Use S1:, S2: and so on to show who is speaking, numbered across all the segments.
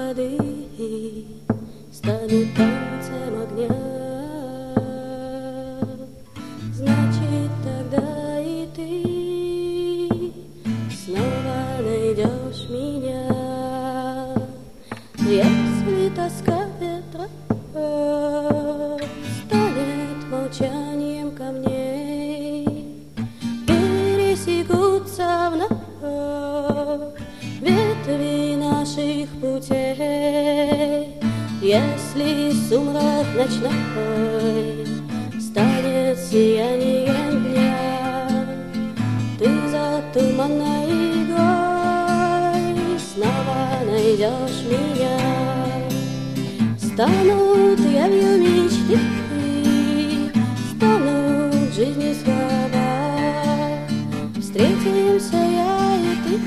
S1: воды станет танцем огня. Значит, тогда и ты снова найдешь меня. Если тоска ветра станет молчанием камней, пересекутся вновь ветви наших путей. Если сумрак ночной станет сиянием дня, ты за туманной игрой снова найдешь меня. Станут явью мечты, станут жизни слова. Встретимся я и ты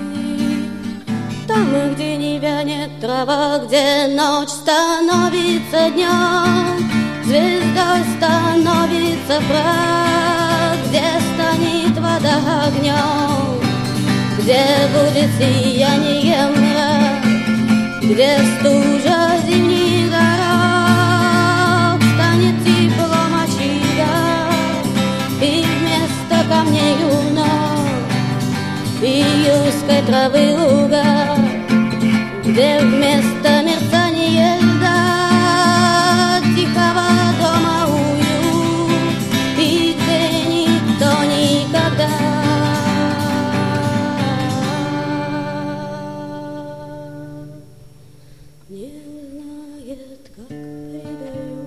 S1: там, где не вянет трава, где ночь становится днем, звездой становится прах, где станет вода огнем, где будет сияние мрак, где стужа зимних дорог станет теплом очага, и вместо камней у ног июльской травы луга, где вместо мерцания льда тихого дома уют, и где никто никогда не знает, как предаю.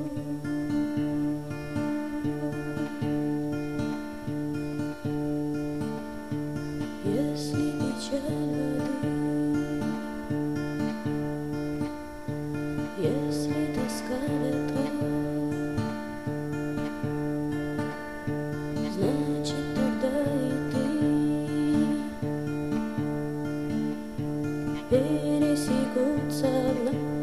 S1: Если печаль воды, если тоска ветра, значит, тогда и ты пересекутся вновь